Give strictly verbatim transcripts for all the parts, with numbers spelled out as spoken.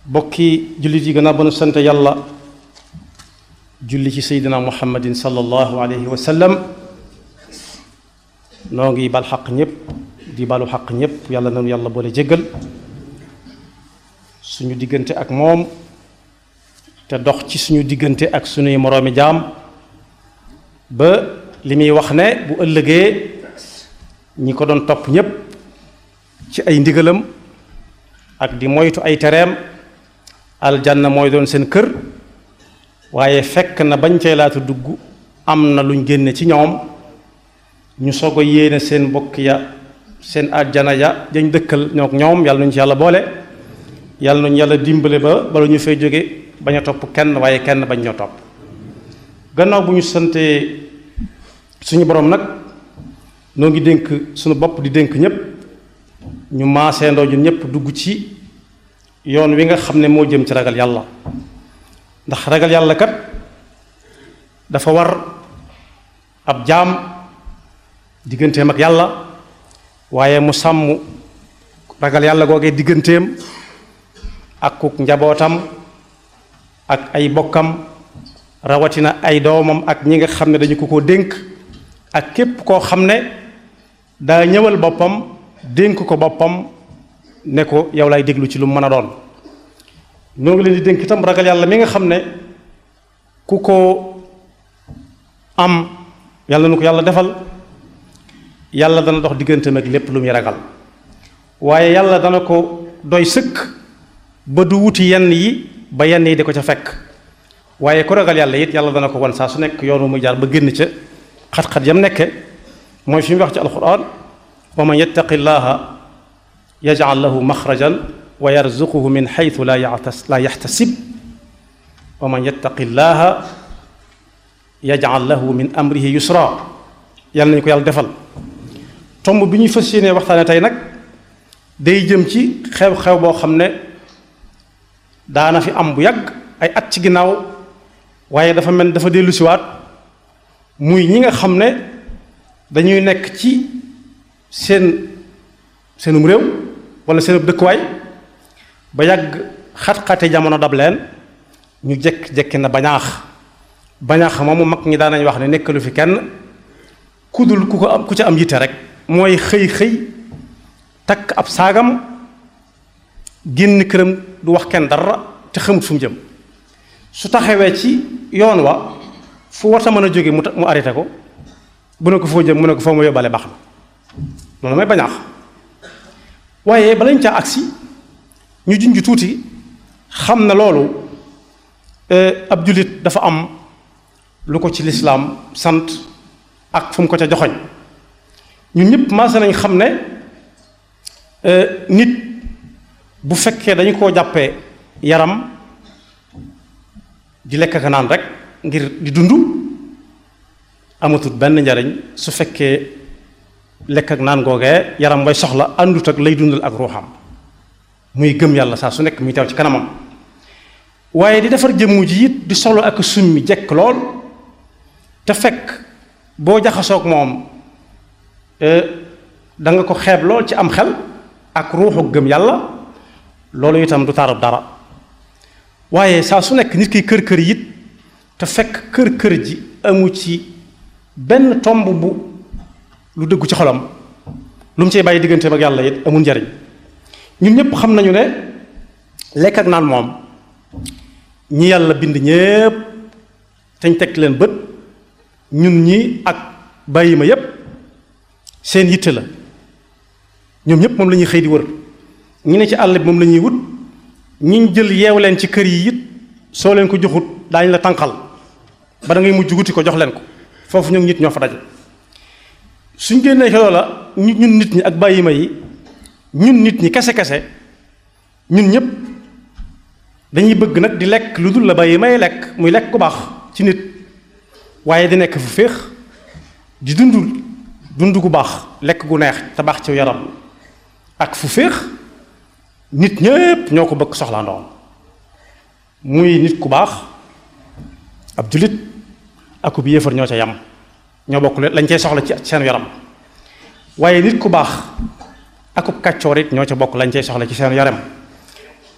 bokki jullit yi gannaaw ba nu sant yàlla julli ci seydina muhammadin sallallahu alayhi wa sallam noo ngi bal xaq ñëpp di balu xaq ñëpp yàlla nanu yàlla boole jéggal suñu diggante ak moom te dox ci suñu diggante ak suñuy moroomi jaam ba li muy wax ne bu ëllëgee ñi ko doon topp ñépp ci ay ndigalam ak di moytu ay tereem aljanna mooy doon seen kër waaye fekk na bañ cay laata dugg am na luñ génne ci ñoom ñu soog a yéene seen mbokk ya seen àjjana ya dañ dëkkal ñook ñoom yàlla nañu ci yàlla boole yàlla nañu yàlla dimbale ba bala ñu fay jóge bañ a topp kenn waaye kenn bañ ñoo topp gannaaw bu ñu santee suñu borom nag noo ngi dénk suñu bopp di dénk ñépp ñu maaseendoo ñun ñépp dugg ci yoon wi nga xam ne moo jëm ci ragal yàlla ndax ragal yàlla kat dafa war ab jaam digganteem ak yàlla waaye mu sàmm ragal yàlla googee digganteem ak ku njabootam ak ay bokkam rawatina ay doomam ak ñi nga xam ne dañu ko ko dénk ak képp koo xam ne daa ñëwal boppam dénk ko boppam ne ko yow lay déglu ci lu mu mën a doon ñoo ngi leen di dénk itam ragal yàlla mi nga xam ne ku ko am yàlla na ko yàlla defal yàlla dana dox digganteem ak lépp lu muy ragal waaye yàlla dana ko doy sëkk ba du wuti yenn yi ba yenn yi di ko ca fekk waaye ku ragal yàlla it yàlla dana ko wan saa su nekk yoonu muy jaar ba génn ca xat-xat yam nekke mooy fi mu wax ci alquran wa man yattaqi llaha yaj'al lahu maxrajan wa yarzuquhu min xaytu laa laa yaxtasib wa man yattaqi llaha yaj'al lahu min amrihi yusra yàlla nañu ko yàlla defal tomb bi ñuy fas yéenee waxtaane tey nag day jëm ci xew-xew boo xam ne daana fi am bu yàgg ay at ci ginnaaw waaye dafa mel dafa dellu siwaat muy ñi nga xam ne dañuy nekk ci seen seenum réew wala seenub dëkkuwaay ba yàgg xat-xate jamono dab leen ñu jekk-jekki na bañaax bañaax moomu mag ñi daanañ wax ne nekkalu fi kenn ku dul ku ko am ku ca am yitte rek mooy xëy-xëy takk ab saagam génn këram du wax kenn dara te xamut fu mu jëm su taxawee ci yoon wa fu warta mën a jóge mu mu arrêté ko bu ne ko foo jëm mu ne ko foo ma yóbbaale baax na loolu mooy bañaax waaye balañ caa agsi ñu junj tuuti xam na loolu ab jullit dafa am lu ko ci lislaam sant ak fu mu ko ca joxoñ ñun ñëpp maase nañ xam ne nit bu fekkee dañu koo jàppee yaram di lekk ak naan rek ngir di dund amatul benn njariñ su fekkee lekk ak naan googee yaram way soxla àndut ak lay dundal ak ruuxam muy gëm yàlla saa su nekk muy teew ci kanamam waaye di defar jëmm ji it di solo ak summi jekk lool te fekk boo jaxasoog moom da nga ko xeeb lool ci am xel ak ruuxu gëm yàlla loolu itam du taarab dara waaye saa su nekk nit ki kër kër it te fekk kër kër ji amu ci benn tomb bu lu dëggu ci xolam lu mu cay bàyyi digganteem ak yàlla it amul njariñ ñun ñëpp xam nañu ne lekk ak naan moom ñi yàlla bind ñépp teñ teg leen bët ñun ñi ak bàyyi ma yépp seen yitte la ñoom ñëpp moom la ñuy xëy di wër ñi ne ci àll bi moom la ñuy wut ñi jël yeew leen ci kër yi it soo leen ko joxut daañu la tànqal ba da ngay mujj wuti ko jox leen ko foofu ñoom nit ñoo fa daje suñ génnee ci loola ñun nit ñi ak bàyyi ma yi ñun nit ñi kese kese ñun ñëpp dañuy bëgg nag di lekk lu dul la bàyyi may lekk muy lekk ku baax ci nit waaye di nekk fu féex di dund dund gu baax lekk gu neex te baax ci yaram ak fu féex nit ñëpp ñoo ko bëgg soxlaa ndoom muy nit ku baax ab jullit ak bu yéefar ñoo ca yam ñoo bokk lañ cay soxla ci seen yaram waaye nit ku baax akub kàccoor it ñoo ca bokk lañ cay soxla ci seen yaram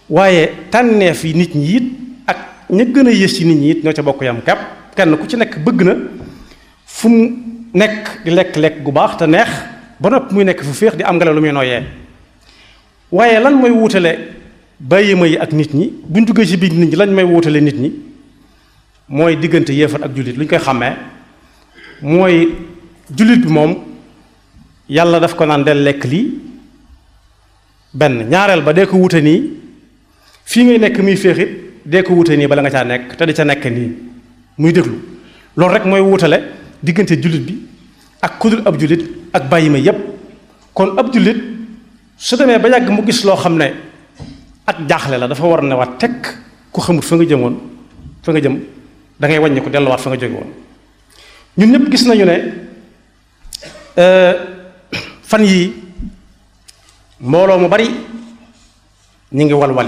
waaye tànneef yi nit ñi it ak ña gën a yées ci nit ñi it ñoo ca bokk yam kepp kenn ku ci nekk bëgg na fu mu nekk di lekk-lekk gu baax te neex ba noppi muy nekk fu féex di am ngelaw lu muy nooyee waaye lan mooy wuutale bàyyi ma yi ak nit ñi buñ duggee ci biir nit ñi lañ may wuutale nit ñi mooy diggante yéefar ak jullit lu ñu koy xàmmee mooy jullit bi moom yàlla daf ko naan del lekk lii benn ñaareel ba dee ko wute nii fii ngay nekk muy féexit dee ko wute nii bala nga caa nekk te di ca nekk nii muy déglu loolu rek mooy wutale diggante jullit bi ak kudul ab jullit ak bàyyi ma yépp kon ab jullit su demee ba yàgg mu gis loo xam ne ak jaaxle la dafa war ne waat tekk ku xamut fa nga jëmoon fa nga jëm da ngay wàññi ko delluwaat fa nga jóge woon ñun ñëpp gis nañu ne fan yii mbooloo mu bari ñu ngi walwali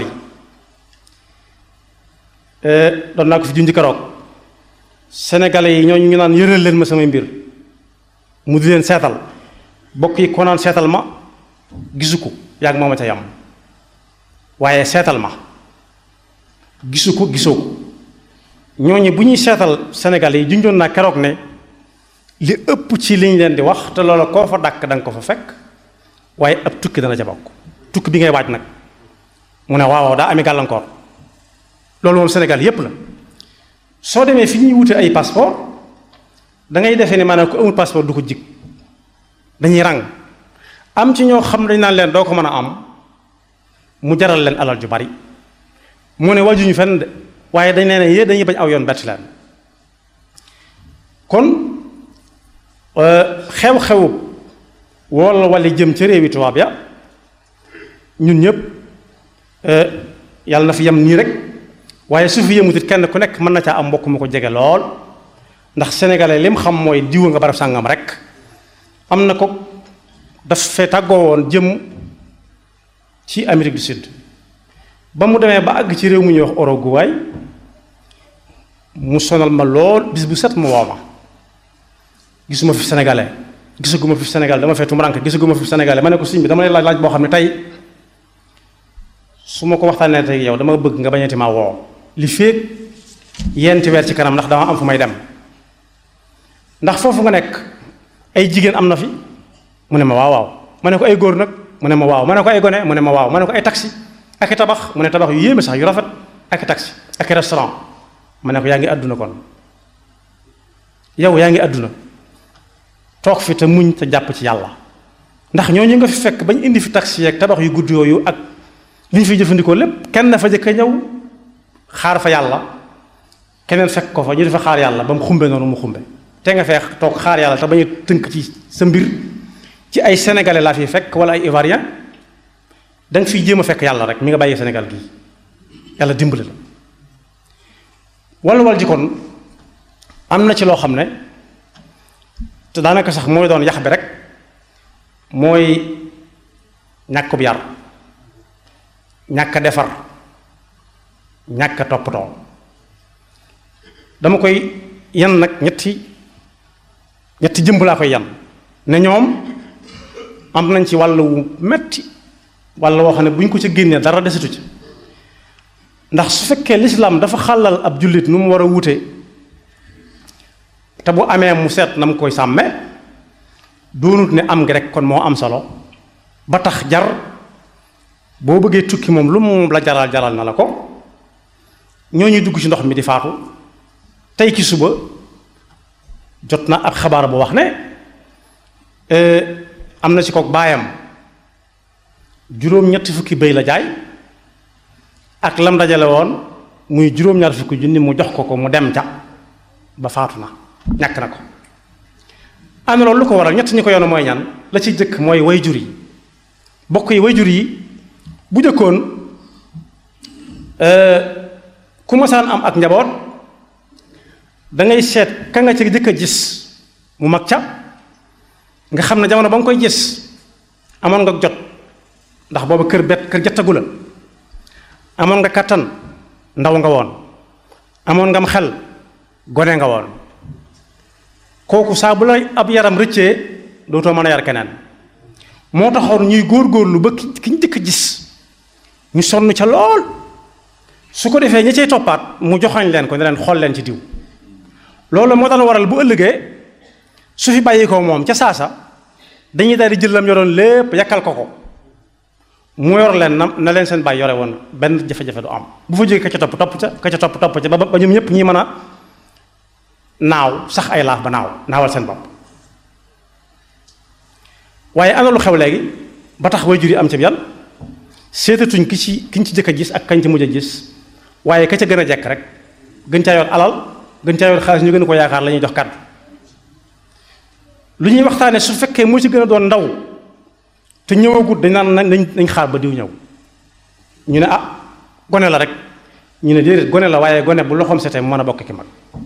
doon naa ko fi junj keroog sénégalais yi ñooñu ñu naan yëral leen ma samay mbir mu di leen seetal bokk yi ko naan seetal ma gisu ko yàgg moo ma ca yam waaye seetal ma gisu ko gisoo ko ñooñu bu ñuy seetal sénégalais yi junjoon naa keroog ne li ëpp ci liñ leen di wax te loola koo fa dàkk da nga ko fa fekk waaye ab tukki dana ca bokk tukki bi ngay waaj nag mu ne waaw daa ami gàllankoor loolu moom Sénégal yépp la soo demee fi ñuy wute ay passeport da ngay defee ne maanaam ku amul passeport du ko jig dañuy ràng am ci ñoo xam dañ naan leen doo ko mën a am mu jaral leen alal ju bari mu ne wajuñu fenn de waaye dañ leen ne yee dañuy bañ aw yoon bett leen kon xew-xewu wala wala jëm ca réewi tubaab ya ñun ñëpp yàlla na fi yem nii rek waaye su fi yemutit kenn ku nekk mën na caa am mbokk mu ko jege lool ndax sénégalais lim xam mooy diwa nga barab sàngam rek am na ko daf fee tàggoo woon jëm ci Amérique du Sud ba mu demee ba àgg ci réew mu ñuy wax Uruguay mu sonal ma lool bis bu set mu woo ma gisuma fi sénégalais gisaguma fi Sénégal dama feetu marank gisaguma fi sénégalais ma ne ko sëñ bi dama lay laaj laaj boo xam ne tey su ma ko waxtaanee tey yow dama bëgg nga bañeeti maa woo li féeg yenti weer ci kanam ndax dama am fu may dem ndax foofu nga nekk ay jigéen am na fi mu ne ma waaw waaw ma ne ko ay góor nag mu ne ma waaw ma ne ko ay gone mu ne ma waaw ma ne ko ay taxi ak i tabax mu ne tabax yu yéeme sax yu rafet ak i taxi ak i restaurant ma ne ko yaa ngi àdduna kon yow yaa ngi àdduna toog fi te muñ te jàpp ci yàlla ndax ñooñu nga fi fekk bañ indi fi taxi yeeg tabax yu gudd yooyu ak li ñu fiy jëfandikoo lépp kenn dafa jëkk a ñëw xaar fa yàlla keneen fekk ko fa ñu dafa xaar yàlla ba mu xumbe noonu mu xumbe te nga fee toog xaar yàlla te bañ a tënk ci sa mbir ci ay sénégalais laa fi fekk wala ay ivoirien da nga fiy jéem a fekk yàlla rek mi nga bàyyi Sénégal gii yàlla dimbali la wala wal ji kon am na ci loo xam ne te daanaka sax mooy doon yax bi rek mooy ñàkk bu yar ñàkk a defar ñàkk a toppatoo dama koy yan nag ñetti ñetti jëmb laa koy yan ne ñoom am nañ ci wàll wu metti walla woo xam ne bu ñu ko ci génnee dara desatu ci ndax su fekkee lislaam dafa xàllal ab jullit nu mu war a wute te bu amee mu seet na mu koy sàmme doonut ne am gi rek kon moo am solo ba tax jar boo bëggee tukki moom lu mu la jaral jaral na la ko ñoo ñuy dugg ci ndox mi di faatu tey ki suba jot na ab xabaar bu wax ne am na ci kook baayam juróom-ñetti fukki béy la jaay ak lam dajale woon muy juróom-ñaar fukki junni mu jox ko ko mu dem ca ba faatu na ñàkk na ko am na loolu lu ko waral ñett ñi ko yoon mooy ñan la ci jëkk mooy way jur yi bokk yi way jur yi bu jëkkoon ku masaan am ak njaboot da ngay seet ka nga ci jëkk a gis mu mag ca nga xam ne jamono ba nga koy gis amoon nga jot ndax booba kër bet kër jottagu la amoon nga kattan ndaw nga woon amoon ngam xel gone nga woon kooku saa bu la ab yaram rëccee dootoo mën a yar keneen moo taxoon ñuy góorgóorlu ba ki ki ñu jëkk a gis ñu sonn ca lool su ko defee ña cay toppaat mu joxoñ leen ko ne leen xool leen ci diw loolu moo daan waral bu ëllëgee su fi bàyyi ko moom ca saasa dañuy daal di jël lam yoroon lépp yakkal ko ko mu yor leen na na leen seen bàyyi yore woon benn jafe-jafe du am bu fa jógee ka ca topp topp ca ka ca topp topp ca ba ba ñoom ñëpp ñi mën a naaw sax ay laaf ba naaw naawal seen bopp waaye ana lu xew léegi ba tax way jur yi am ci yan seetatuñ ki ci kiñ ci jëkk a gis ak kañ ci mujj a gis waaye ka ca gën a jekk rek gën caa yor alal gën caa yor xaalis ñu gën ko yaakaar la ñuy jox kàddu lu ñuy waxtaane su fekkee moo ci gën a doon ndaw te ñëwagut dañ naan nañ nañ xaar ba diw ñëw ñu ne ah gone la rek ñu ne déedéet gone la waaye gone bu loxoom setee mu mën a bokk ki mag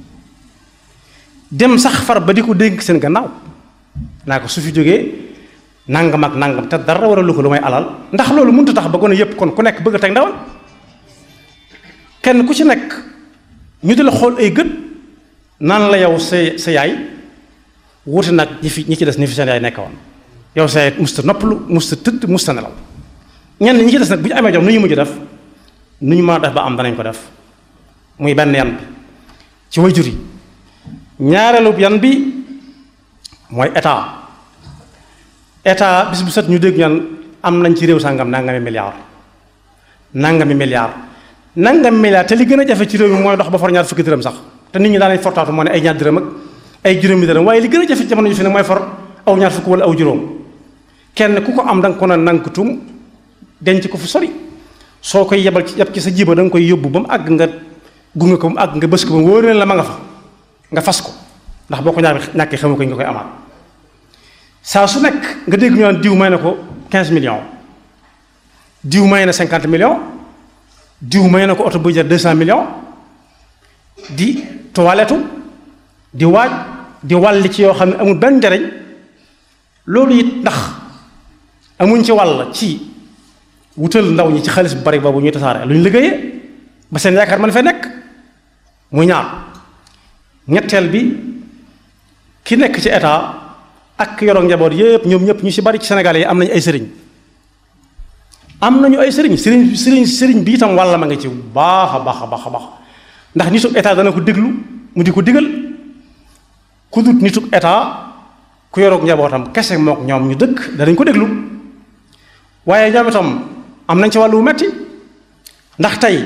dem sax far ba di ko dénk seen gannaaw naa ko su fi jógee nangam ak nangam te dara waralu ko lu may alal ndax loolu mënut a tax ba gone yépp kon ku nekk bëgg a teg ndawal kenn ku ci nekk ñu di la xool ay gët naan la yow sa sa yaay wuute nag ñi fi ñi ci des ñi fi seen yaay nekk woon yow sa yaay musta noppalu musta tëdd musta nelaw ñenn ñi ci des nag bu ñu amee jom nu ñu mujj def nu ñu mën a def ba am danañ ko def muy benn yan bi ci wayjur yi ñaareelu yan bi mooy état état bis bu set ñu dégg ñaan am nañ ci réew sàngam nangami milliard nangami milliard nangami milliard te li gën a jafe ci réew mi mooy dox ba for ñaar fukki dërëm sax te nit ñi daanañ fortaatu moo ne ay ñaar dërëm ak ay juróomi dërëm waaye li gën a jafe jamono ji fi ne mooy for aw ñaar fukk wala aw juróom kenn ku ko am da nga ko na nankutum denc ko fu sori soo koy yebal ci yeb ci sa jiba da nga koy yóbbu ba mu àgg nga gunge ko ba mu àgg nga bës ko ba mu wóor la ma nga fa nga fas ko ndax boo ko ñaar ñàkkee xamu ko nga koy amaat saa su nekk nga dégg ñu naan diw may na ko quinze millions diw may na cinquante millions diw may na ko oto buy jar deux cent millions di toilette di waaj di wàll ci yoo xam ne amul benn njariñ loolu it ndax amuñ ci wàll ci wutal ndaw ñi ci xaalis bu bari boobu ñuy tasaare lu ñu liggéeyee ba seen yaakaar man fay nekk muy ñaar ñetteel bi ki nekk ci état ak yoroog njaboot yépp ñoom ñëpp ñu ci bari ci Sénégal yi am nañu ay sëriñ am nañu ay sëriñ sëriñ sëriñ sëriñ bi itam wàlla ma nga ci baax a baax a baax a baax ndax nitu état dana ko déglu mu di ko digal ku dut nitu état ku yoroog njabootam kese mook ñoom ñu dëkk danañ ko déglu waaye ñoom itam am nañ ci wàllu wu metti ndax tey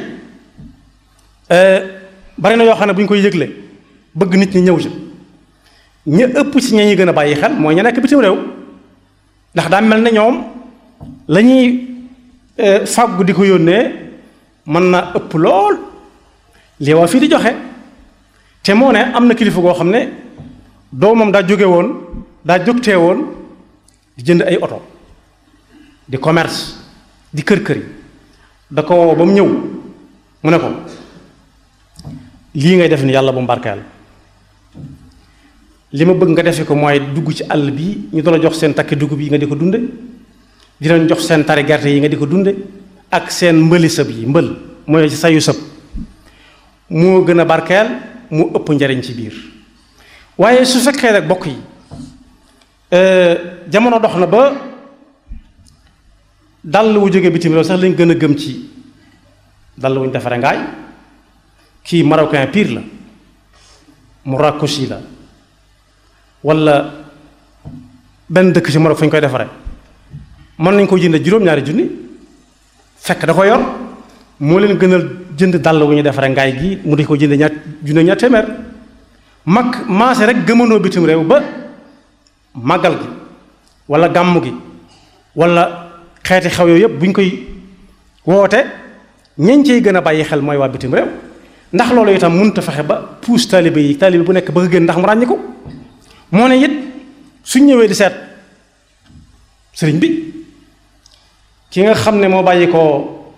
bari na yoo xam ne bu ñu koy yëgle bëgg nit ñi ñëw ci ña ëpp ci ña ñuy gën a bàyyi xel mooy ña nekk bitim réew ndax daa mel ne ñoom la ñuy fàggu di ko yónnee mën na ëpp lool lii waa fii di joxe te moo ne am na kilifa goo xam ne doomam daa jóge woon daa jógtee woon di jënd ay oto di commerce di kër kër yi da ko woo ba mu ñëw mu ne ko lii ngay def ni yàlla bu mbarkeel li ma bëgg nga defe ko mooy dugg ci àll bi ñu doon jox seen takki dugub yi nga di ko dunde di leen jox seen tari gerte yi nga di ko dunde ak seen mbëli sëb yi mbël mooy ci sayu sëb moo gën a barkeel mu ëpp njariñ ci biir waaye su fekkee rek bokk yi jamono dox na ba dàll wu jógee bitim réew sax lañ gën a gëm ci dàll wuñ defaree ngaay kii marocain pire la Marrakech la wala benn dëkk ci Maroc fu ñu koy defaree mën nañ ko jënd juróom-ñaari junni fekk da ko yor moo leen gënal jënd dàll wu ñu defaree ngaay gi mu di ko jënd ñaar junne ñaar téeméer mag maase rek gëmandoo bitim réew ba màggal gi wala gàmm gi wala xeeti xew yooyu yëpp bu ñu koy woote ñeñ cey gën a bàyyi xel mooy waa bitim réew ndax loolu itam mënut a fexe ba puus taalibe yi taalibe bu nekk bëgg a génn ndax mu ràññi ko moo ne it suñ ñëwee di seet sëriñ bi ki nga xam ne moo bàyyi ko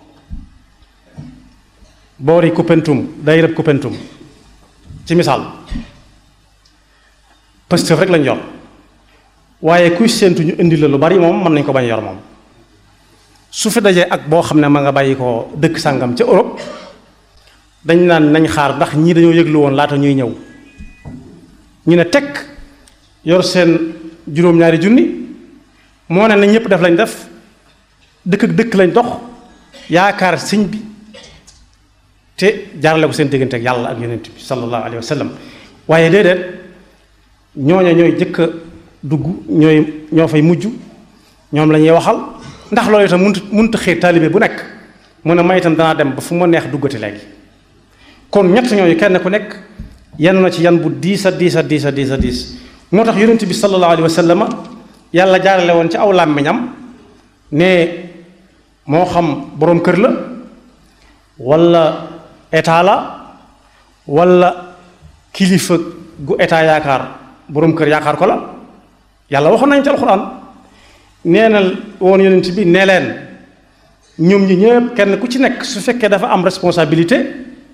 boori Koupentoum day rëb Koupentoum ci misaal Pastef rek lañ yor waaye kuy séentu ñu indi la lu bari moom mën nañ ko bañ yor moom su fi dajee ak boo xam ne ma nga bàyyi ko dëkk sàngam ca Europe dañ naan nañ xaar ndax ñii dañoo yëglu woon laata ñuy ñëw ñu ne tekk yor seen juróom-ñaari junni moo ne na ñëpp def lañ def dëkk ak dëkk lañ dox yaakaar sëñ bi te jaarale ko seen diggante ak yàlla ak yonent bi sallallahu alayhi wa sallam waaye déedéet ñooña ñooy jëkk a dugg ñooy ñoo fay mujj ñoom la ñuy waxal ndax loolu itam mënut mënut a xëy taalibe bu nekk mu ne may itam danaa dem ba fu ma neex duggati léegi kon ñett ñooñu kenn ku nekk yan na ci yan bu diis a diis a diis a diis a diis moo tax yonent bi sallallahu alayhi wa sallam yàlla jaarale woon ci aw làmmiñam ne moo xam boroom kër la walla état la walla kilifa gu état yaakaar boroom kër yaakaar ko la yàlla waxoon nañ ci alxuraan nee na woon yonent bi nee leen ñoom ñi ñëpp kenn ku ci nekk su fekkee dafa am responsabilité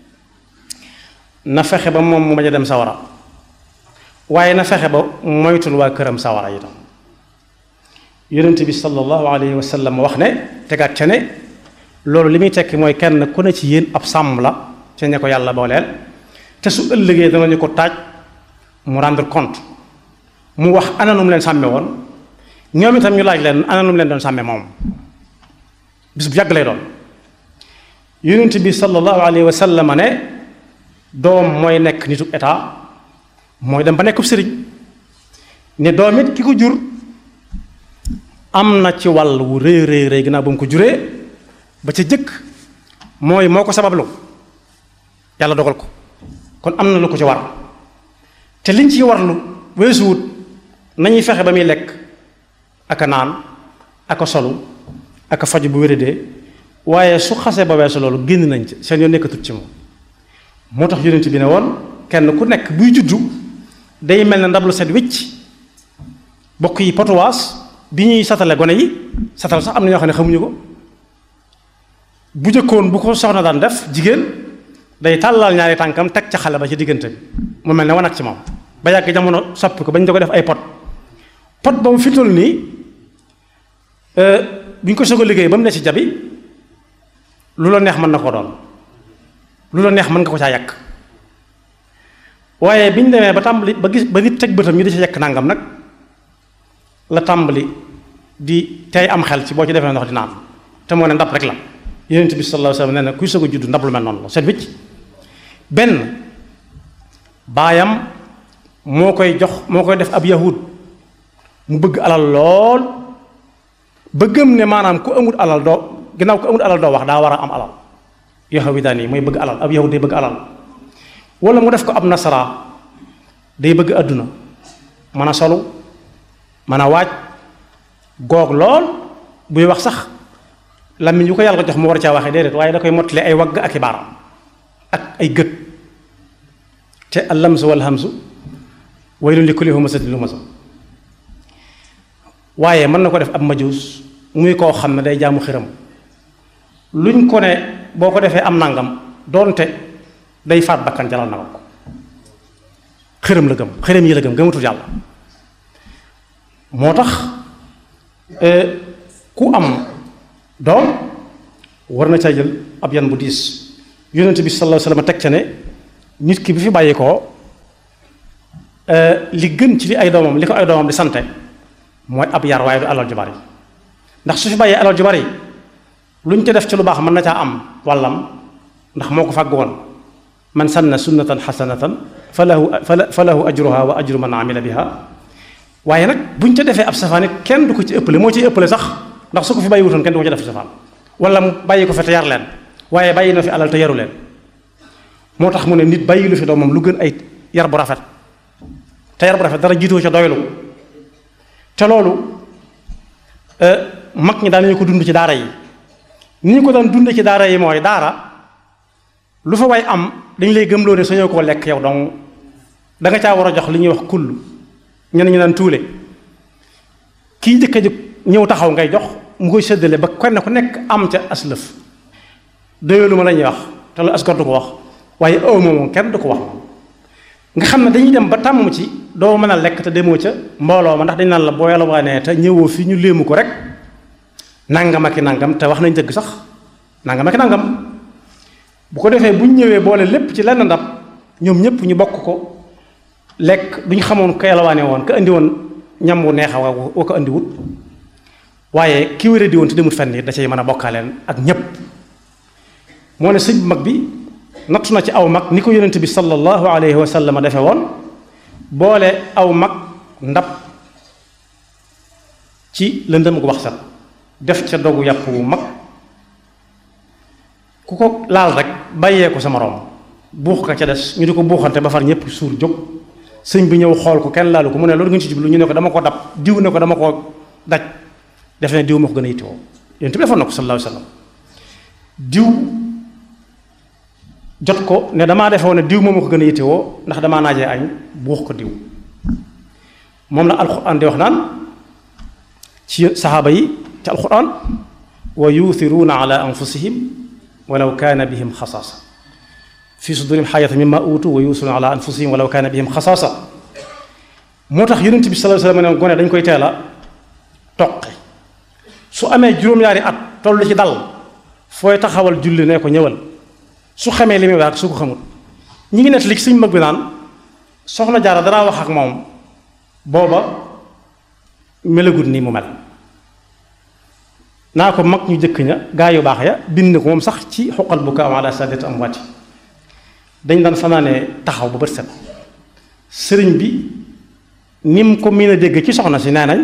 na fexe ba moom mu bañ a dem sawara waaye na fexe ba moytul waa këram sawara itam yonent bi sallallahu alayhi wa sallam wax ne tegaat ca ne loolu li muy tekki mooy kenn ku ne ci yéen ab sàmm la ca ña ko yàlla booleel te su ëllëgee danañu ko taaj mu rendre compte mu wax ana nu mu leen sàmme woon ñoom itam ñu laaj leen ana nu mu leen doon sàmme moom bis bu yàgg lay doon yonent bi sallallahu alayhi wa sallam ne doom mooy nekk nitu état mooy dem ba nekkub sëriñ ne doom it ki ko jur am na ci wàll wu rëy rëy rëy ginnaaw ba mu ko juree ba ca jëkk mooy moo ko sabablu yàlla dogal ko kon am na lu ko ci war te liñ ci warlu weesuwut nañuy fexe ba muy lekk ak a naan ak a solu ak a faju bu wéradee waaye su xasee ba weesu loolu génn nañ ci seen yoon nekkatut ci moom moo tax yonent bi ne woon kenn ku nekk buy juddu day mel ne ndab lu set wicc bokk yi potuwaas bi ñuy satale gone yi satal sax am na ñoo xam ne xamuñu ko bu jëkkoon bu ko soxna daan def jigéen day tàllal ñaari tànkam teg ca xale ba ci diggante bi mu mel ne wanag ci moom ba yàgg jamono soppi ko bañ da ko def ay pot pot ba mu fi toll nii bu ñu ko soog a liggéey ba mu ne ci jabi lu la neex mën na koo doon lu la neex mën nga ko caa yàq waaye bi ñu demee ba tàmbali ba gis ba nit teg bëtam ñu di ci yàq nangam nag la tàmbali di tey am xel ci boo ci defee ndox di naan te moo ne ndab rek la yonent bi sallallahu alayhi wa sallam nee na kuy soog a judd ndab lu mel noonu la set wicc benn baayam moo koy jox moo koy def ab yahud mu bëgg alal lool bëggam ne maanaam ku amul alal doo ginnaaw ku amul alal doo wax daa war a am alal yahudaan yi mooy bëgg alal ab yahud day bëgg alal wala mu def ko ab nasara day bëgg àdduna mën a solu mën a waaj goog lool buy wax sax làmmiñ yu ko yàlla ko jox mu war a caa waxee déedéet waaye da koy mottali ay wagg ak i baaraam ak ay gët te allamsu wal hamsu waylun li kulli humazatin lumaza waaye mën na ko def ab majuus muy koo xam ne day jaamu xiram luñ ko ne boo ko defee am nangam doonte day faat bakkan jalal na ko xiram la gëm xiram yi la gëm gëmatul yàlla moo tax ku am doom war na ca jël ab yan bu diis yonent bi sallallahu alayhi wa sallam teg ca ne nit ki bi fi bàyyi koo li gën ci li ay doomam li ko ay doomam di sante mooy ab yar waaye du alal ju bari ndax su fi bàyyee alal ju bari lu ñu ca def ci lu baax mën na caa am wàllam ndax moo ko fàgg woon man sanna sunnatan xasanatan fa lahu fa lahu ajruha wa ajru man amila biha waaye nag buñ ca defee ab safaan it kenn du ko ci ëppale moo ciy ëppale sax ndax su ko fi bàyyi wutoon kenn du ko ci def safaan wala mu bàyyi ko fi te yar leen waaye bàyyi na fi alal te yaru leen moo tax mu ne nit bàyyi lu fi doomam lu gën ay yar bu rafet te yar bu rafet dara jiitoo ca doylu te loolu mag ñi daan ñu ko dund ci daara yi ni ñu ko daan dund ci daara yi mooy daara lu fa way am dañu lay gëmloo ne sañoo koo lekk yow donc da nga caa war a jox li ñuy wax kull ñenn ñu naan tuule kii jëkk a jóg ñëw taxaw ngay jox mu koy séddale ba kenn ku nekk am ca aslëf doyalu ma la ñuy wax te lu asgor du ko wax waaye aw moom kenn du ko wax nga xam ne dañuy dem ba tàmm ci doo mën a lekk te demoo ca mbooloo ma ndax dañ naan la boo yàlla waanee te ñëwoo fi ñu léemu ko rek nangam ak i nangam te wax nañ dëgg sax nangam ak i nangam bu ko defee bu ñu ñëwee boole lépp ci lenn ndab ñoom ñëpp ñu bokk ko lekk duñ xamoon ka yàlla waane woon ka indi woon ñam wu neexa wa wa ko indi wut waaye ki wéré di woon te demut fenn da cay mën a bokkaaleen ak ñëpp moo ne sëñ bu mag bi nattu na ci aw mag ni ko yonent bi sallallahu alayhi wa sallam defe woon boole aw mag ndab ci lëndëm gu wax set def ca dogu yàpp wu mag ku ko laal rek bàyyee ko sa moroom buux ka ca des ñu di ko buuxante ba far ñëpp suur jóg sëñ bi ñëw xool ko kenn laalu ko mu ne loolu ngeen ci jublu ñu ne ko dama ko dab diw ne ko dama ko daj def ne diw ma ko gën a yittewoo yonent bi defoon na ko sallallahu alayhi wa sallam diw jot ko ne damaa defoo ne diw moom ma ko gën a yittewoo ndax damaa naajee añ buux ko diw moom la alxuraan di wax naan ci saxaaba yi ci alxuraan wa yuuthiruuna ala anfusihim walaw kaana bihim xasaasa fi sudurihim xaajatan mimma uutu wa yuuthiruuna ala anfusihim walaw kaana bihim xasaasa moo tax yonent bi sallallahu alayhi wa sallam ne gone dañ koy teel a toqi su amee juróom-ñaari at toll ci dal fooy taxawal julli ne ko ñëwal su xamee li muy wax su ko xamul ñi ngi net li suñ mag bi naan soxna Jaara danaa wax ak moom booba melagut nii mu mel naa ko mag ñu jëkk ña gaa yu baax ya bind ko moom sax ci xuqal bukaa ala saadati amwaati dañ daan fanaanee taxaw ba bët set sëriñ bi ni mu ko miin a dégg ci soxna si nee nañ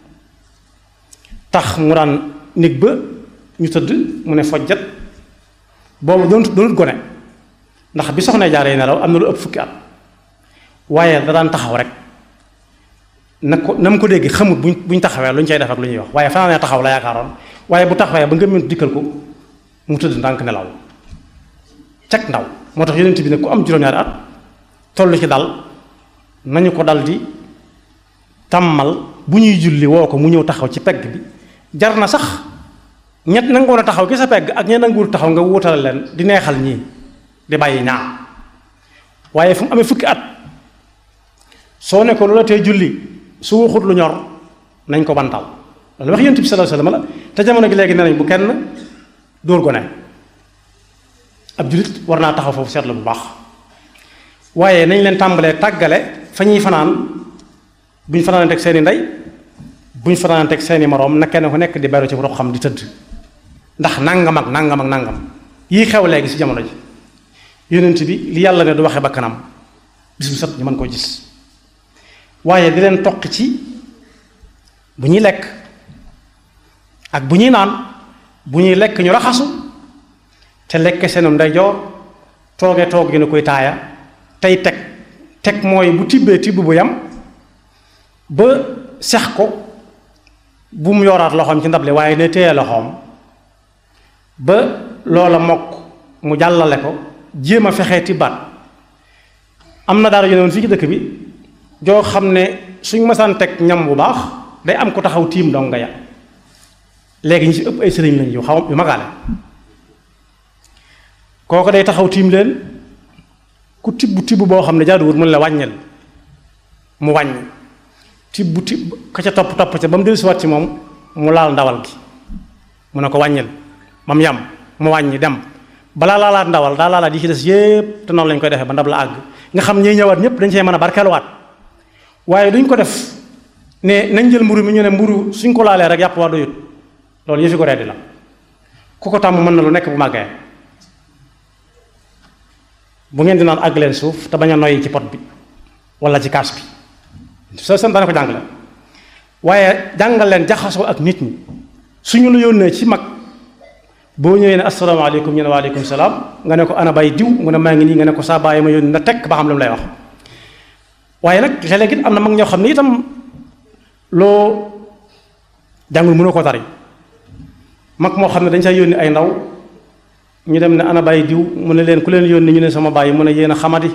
tax mu daan néeg ba ñu tëdd mu ne fojjat boobu doonut doonut gone ndax bi soxna Jaara nelaw am na lu ëpp fukki at waaye da daan taxaw rek na ko na mu ko dégg xamut buñ buñ taxawee lu ñu cay def ak lu ñuy wax waaye fanaa ne taxaw la yaakaaroon waaye bu taxawee ba nga mën dikkal ko mu tëdd ndànk nelaw cag ndaw moo tax yonent bi ne ku am juróom-ñaari at toll ci dal nañu ko dal di tàmmal bu ñuy julli woo ko mu ñëw taxaw ci pegg bi jar na sax ñett nangoon a taxaw ki sa pegg ak ña nanguwul taxaw nga wutale leen di neexal ñii di bàyyi ñaar waaye fu mu amee fukki at soo ne ko lu la tee julli su waxut lu ñor nañ ko bantal loolu wax yonent bi sallallahu alayhi wasallam la te jamono gi léegi nee nañ bu kenn dóor gone ab jullit war naa taxaw foofu seetlu bu baax waaye nañ leen tàmbalee tàggale fa ñuy fanaan buñ fanaanante ak seeni ndey buñ fanaanante ak seeni moroom na kenn ku nekk di beru ci rox xam di tëdd ndax nangam ak nangam ak nangam yii xew léegi ci jamono ji yonent bi li yàlla ne du waxe ba kanam bis bu set ñu mën koo gis waaye di leen toq ci bu ñuy lekk ak bu ñuy naan bu ñuy lekk ñu raxasu te lekk seenum ndeyjoor tooge toog gi ne koy taaya tey teg teg mooy bu tibbee tibb bu yam ba sex ko bu mu yoraat loxoom ci ndab li waaye ne téye loxoom ba loola mokk mu jàllale ko jéem a fexee tibbaat am na daara yu ne woon fii ci dëkk bi joo xam ne suñ masaan teg ñam bu baax day am ko taxaw tiim dong nga ya léegi ñu ci ëpp ay sëriñ lañ yu xaw yu magaale kooku day taxaw tiim leen ku tibb tibb boo xam ne jaaduwul mu ne la wàññil mu wàññi tibb tibb ka ca topp topp ca ba mu dellusiwaat ci moom mu laal ndawal gi mu ne ko wàññil ba mu yam mu wàññi dem balaa laalaat ndawal daa laalaat yi ci des yépp te noonu lañ koy defee ba ndab la àgg nga xam ñiy ñëwaat ñëpp dañ cee mën a barkeeluwaat waaye duñ ko def ne nañ jël mburu mi ñu ne mburu suñ ko laalee rek yàpp waa doyut loolu yëfi ko reddi la ku ko tàmm mën na lu nekk bu màggee bu ngeen di naan àgg leen suuf te bañ a noyyi ci pot bi wala ci kaas bi soo seen dana ko jàngale waaye jàngal leen jaxasoo ak nit ñi suñu la yónnee ci mag boo ñëwee ne asalaamaaleykum ñu ne waaleykum salaam nga ne ko ana bay diw mu ne maa ngi nii nga ne ko saa bàyyi ma yónni na tekk ba xam lu mu lay wax waaye nag léeg-léeg am na mag ñoo xam ne itam loo jàngul mënoo ko tari mag moo xam ne dañ say yónni ay ndaw ñu dem ne ana bàyyi diw mu ne leen ku leen yónni ñu ne sama bàyyi mu ne yéen a xamadi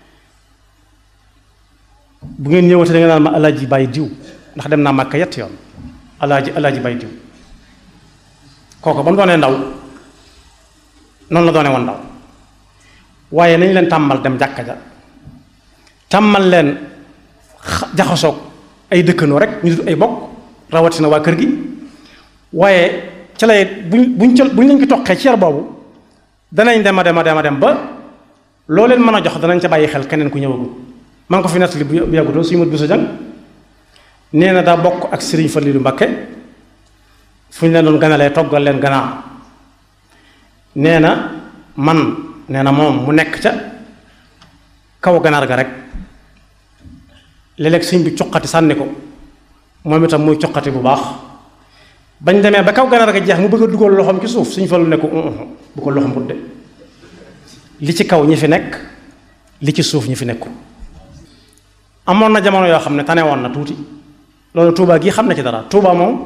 bu ngeen ñëwatee da nga naan ma alaaji bàyyi diw ndax dem naa Màkka yett yoon alaaji alaaji bàyyi diw kooku ba mu doonee ndaw noonu la doone woon ndaw waaye nañ leen tàmmal dem jàkka ja tàmmal leen jaxasoog ay dëkkandoo rek ñu dut ay bokk rawatina waa kër gi waaye ca lay buñ buñ ca buñ leen ko toqee ci yar boobu danañ dem a dem a dem a dem ba loo leen mën a jox danañ ca bàyyi xel keneen ku ñëwagul maa ngi ko fi nettali bu yàggutoo suñu mut bu sa jàng nee na daa bokk ak Sëriñ Faliilu Mbàkke fu ñu leen doon ganalee toggal leen ganaar nee na man nee na moom mu nekk ca kaw ganaar ga rek léeg-léeg sëñ bi cuqati sànni ko moom itam muy cuqati bu baax bañ demee ba kaw ganaar ga jeex mu bëgg a dugal loxoom ci suuf suñ Fallu ne ko bu ko loxoom budde li ci kaw ñi fi nekk li ci suuf ñi fi nekku amoon na jamono yoo xam ne tane woon na tuuti loolu Touba gii xam na ci dara Touba moom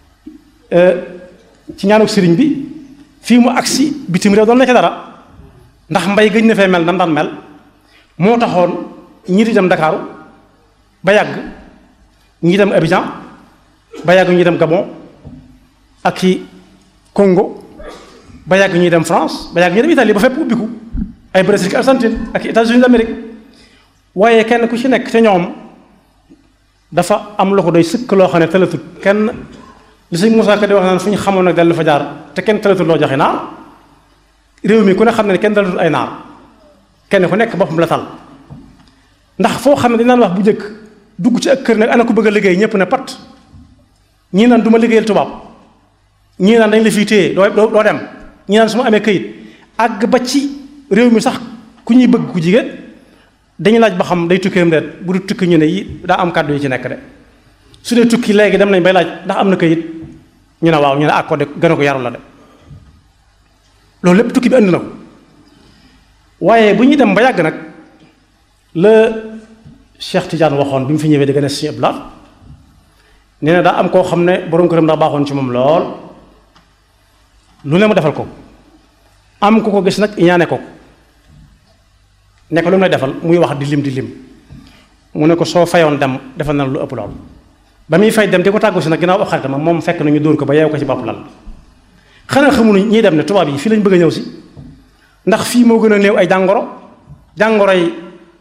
ci ñaanuk sëriñ bi fii mu agsi bitim réew doon na ci dara ndax mbay gëj na fee mel nan daan mel moo taxoon ñii di dem Ndakaaru ba yàgg ñii dem Abidjan ba yàgg ñii dem Gabon ak i Congo ba yàgg ñuy dem France ba yàgg ñuy dem Italie ba fépp ubbiku ay Brésil ak Argentine ak États-Unis d'Amérique waaye kenn ku ci nekk te ñoom dafa am lu ko doy sëkk loo xam ne tëlatut kenn li sëñ Moussa Ka di wax naan fu ñu xamoon nag dellu fa jaar te kenn tëlatut loo joxe naar réew mi ku ne xam ne kenn tëlatut ay naar kenn ku nekk boppam la tal ndax foo xam ne dañ naan wax bu njëkk dugg ci ak kër nag ana ko bëgg a liggéey ñëpp ne pat ñii naan du ma liggéeyal tubaab ñii naan dañ la fiy téye doo doo dem ñii naan su ma amee këyit àgg ba ci réew mi sax ku ñuy bëgg ku jigéen dañu laaj ba xam day tukkeem deet bu du tukki ñu ne yi daa am kàddu yi ci nekk de su dee tukki léegi dem nañ bay laaj ndax am na këyit ñu ne waaw ñu ne ak ko de gën a ko yaru la de loolu lépp tukki bi andi na ko waaye bu ñuy dem ba yàgg nag la Cheikh Tidiane waxoon bi mu fi ñëwee di gën a Sëñ Abdou Lahad nee na daa am koo xam ne borom këram daa baaxoon ci moom lool lu ne mu defal ko am ku ko gis nag ñaane ko ne ko lu mu lay defal muy wax di lim di lim mu ne ko soo fayoon dem defal na lu ëpp lool ba muy fay dem di ko tàggu si nag ginnaaw ab xaritam moom fekk na ñu dóor ko ba yeew ko ci bopp lal xanaa xamuñu ñiy dem ne tubaab yi fii lañ bëgg a ñëw si ndax fii moo gën a néew ay jàngoro jàngoro yi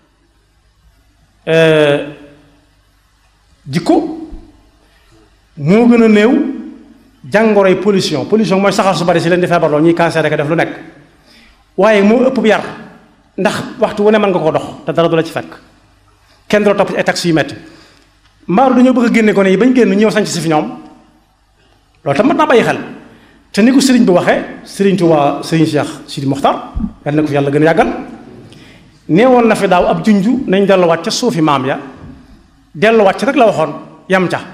jikko moo gën a néew jàngoro yi pollution pollution mooy saxaar su bari si leen di feebar lool ñuy cancer rek def lu nekk waaye moo ëpp yar ndax waxtu wu ne mën nga koo dox te dara du la ci fekk kenn du la topp ci ay taxes yu metti mbaaru dañoo bëgg a génne gone yi bañ génn ñëw sanc si fi ñoom loolu tam mat naa bàyyi xel te ni ko sëriñ bi waxee sëriñ Tuubaa sëriñ Cheikh Sidi Mokhtar yal na ko fi yàlla gën a yàggal neewoon na fi daaw ab junju nañ delluwaat ca suufi maam ya delluwaat ca nag la waxoon yam ca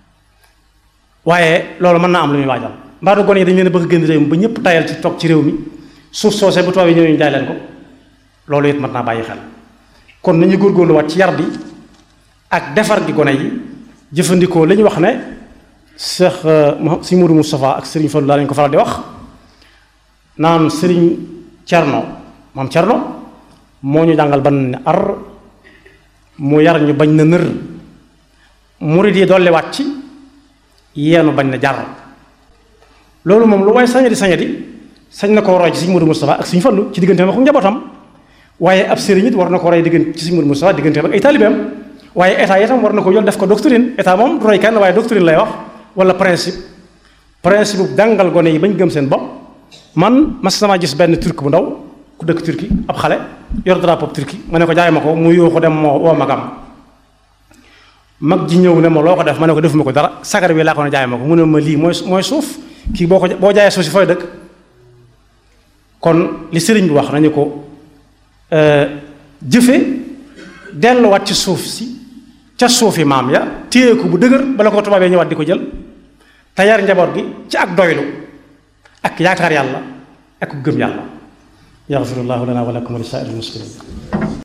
waaye loolu mën naa am lu muy waajal mbaaru gone yi dañ leen a bëgg a génn réew mi ba ñëpp tayal ci toog ci réew mi suuf soosé bu tubaab yi ñëwee ñu jaay leen ko loolu it mat naa bàyyi xel kon nañu góorgóorluwaat ci yar bi ak defar gi gone yi jëfandikoo li ñu wax ne Cheikh Sëriñ Modou Moustapha ak Sëriñ Fallu laa lañu ko faral di wax naan Sëriñ Cerno maam Cerno moo ñu jàngal ban ne ar mu yar ñu bañ na nër murid yi dolliwaat ci yeenu bañ na jar loolu moom lu waaye sañadi sañadi sañ na ko roy ci Sëriñ Modou Moustapha ak Sëriñ Fallu ci digganteem ak njabootam waaye ab sëriñ it war na ko roy diggante ci Sëriñ Modou Moustapha digganteem ak ay taalibeem waaye état itam war na ko jël def ko doctrine état moom du roy kenn waaye doctrine lay wax wala principe principe bu jàngal gone yi bañ gëm seen bopp man mas sama gis benn turc bu ndaw ku dëkk turki ab xale yor drapeau turki ma ne ko jaay ma ko mu yuuxu dem moo woo magam mag ji ñëw ne ma loo ko def ma ne ko defuma ko dara sagar bi laa ko ne jaay ma ko mu ne ma lii mooy mooy suuf kii boo ko boo jaayee suuf si fooy dëkk kon li sëriñ bi wax nañu ko jëfe delluwaat ci suuf si ca suufi maam ya téye ko bu dëgër bala ko tubaabee ñëwaat di ko jël te yar njaboot gi ci ak doylu ak yaakaar yàlla ak gëm yàlla yaxfirullahu lana wa lakum wa li saa'iril muslimin